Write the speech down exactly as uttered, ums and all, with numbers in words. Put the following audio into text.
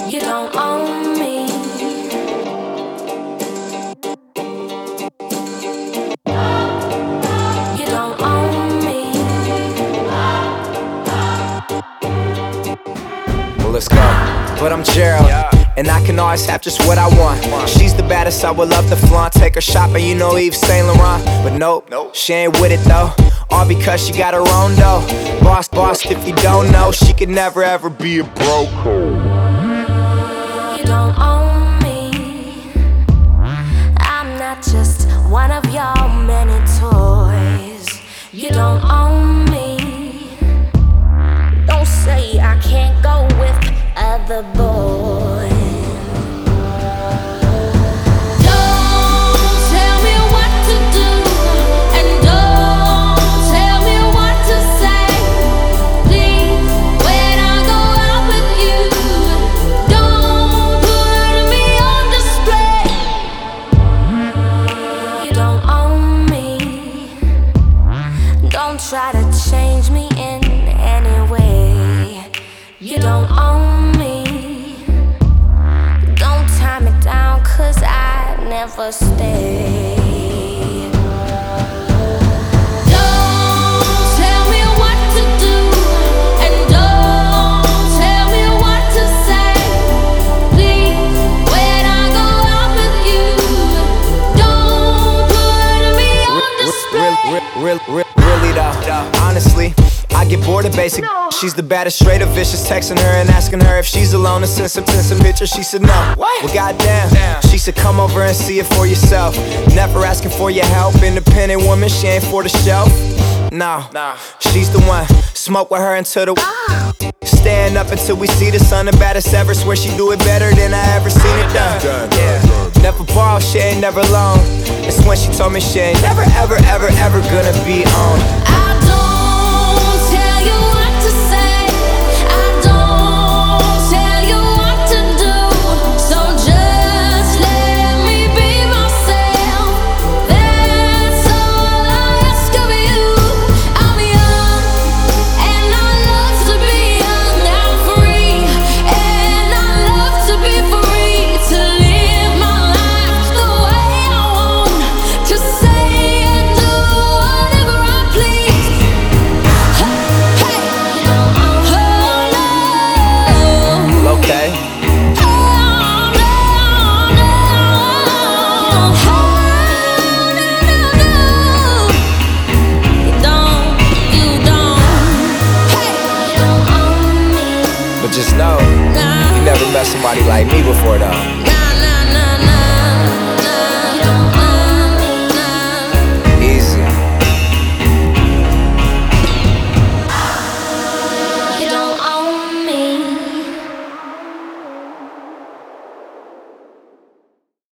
You don't own me. You don't own me. Well, let's go. But I'm Gerald, yeah. And I can always have just what I want. She's the baddest, I would love to flaunt. Take her shopping, you know Yves Saint Laurent. But nope, nope, she ain't with it though. All because she got her own dough. Boss, boss, if you don't know, she could never ever be a broke. You don't own me. I'm not just one of your many toys. You don't own me. Don't say I can't go with other boys. Try to change me in any way. You don't own me. Don't tie me down, cause I never stay. Don't tell me what to do, and don't tell me what to say. Please, when I go out with you, don't put me on display. Real, real, real, real. Really though, honestly, I get bored of basic. No. She's the baddest, straight up vicious. Texting her and asking her if she's alone and send some, send some pictures. She said no. What? Well, goddamn. Damn. She said come over and see it for yourself. Never asking for your help. Independent woman, she ain't for the shelf. No, nah. She's the one. Smoke with her until the ah. Stand up until we see the sun. The baddest ever. Swear she do it better than I ever seen it done. done, yeah. done, done. Never borrow, she ain't never alone. It's when she told me she ain't never, ever, ever, ever gonna be on. I don't tell you what to say. I don't tell you what to do. So just let me be myself. That's all I ask of you. I'm young and I love to be young. I'm free and I love to be free. To live my life the way I want. To say and do whatever I please. Hey, hey, oh no. Okay. Oh no, no. Oh no, no, no. You don't, you don't. Hey, you don't own me. But just know, Nah. you never met somebody like me before though.